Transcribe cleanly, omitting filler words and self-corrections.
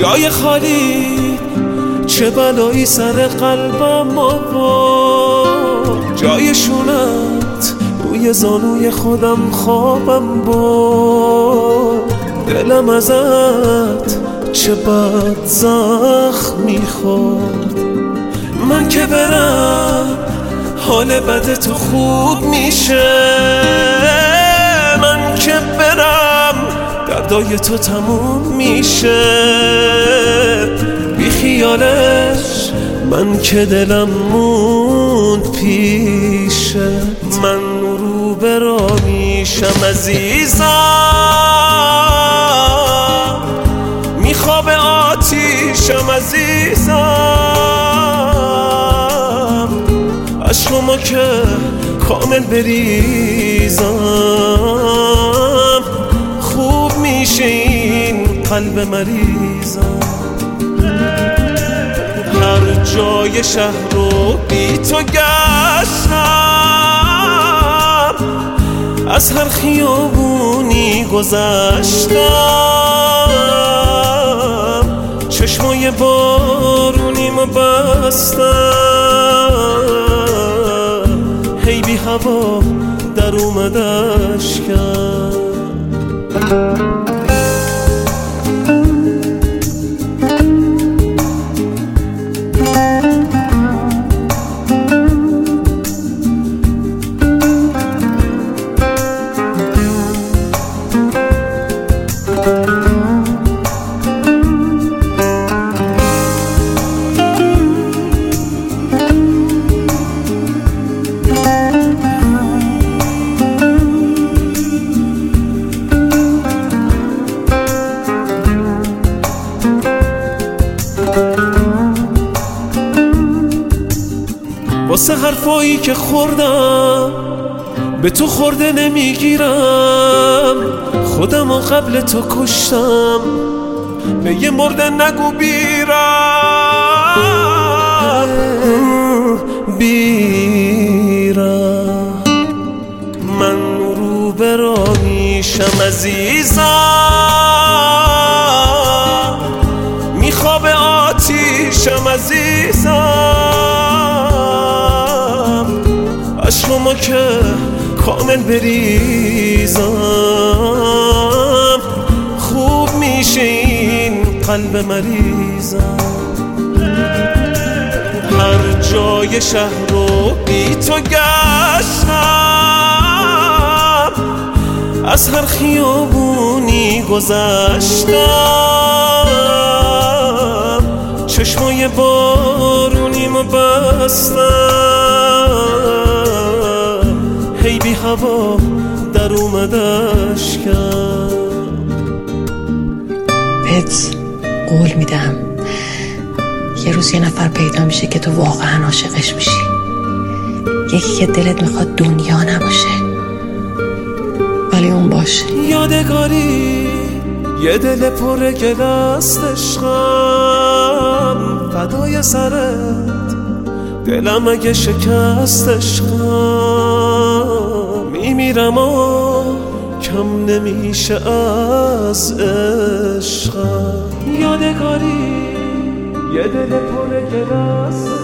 جای خالی چه بلایی سر قلبم آورد، جای شونت روی زانوی خودم خوابم بود. دلم ازت چه بد زخم میخورد. من که برم حال بد تو خوب میشه، من که برم دردای تو تموم میشه. بی خیالش من که دلم موند پیشه. من رو به راه میشم عزیزم، میخواب آتیشم عزیزم. عشقمو که کامل بریزم، خوب میشه این قلب مریضم. هر جای شهر رو بی تو گشتم، از هر خیابونی گذشتم. چشمای بارونیمو بستم، هی بی هوا در اومد اشکم. واسه حرفایی که خوردم به تو خورده نمیگیرم. خودم و قبل تو کشتم، به یه مرده نگو بیرم. من رو به راه میشم عزیزم، میخواب آتیشم عزیزم. عشقمو که کامل بریزم، خوب میشه این قلب مریضم. هر جای شهر رو بی تو گشتم، از هر خیابونی گذشتم. چشمای بارونیمو بستم، هی بی هوا در اومد اشکم. بهت قول میدم یه روز یه نفر پیدا میشه که تو واقعا عاشقش میشی، یکی که دلت میخواد دنیا نباشه ولی اون باشه. یادگاری یه دل پر گل است عشقم، فدای سرت دلم اگه شکست عشقم. میمیرم و کم نمیشه از عشقم. یادگاری یه دل پر گل است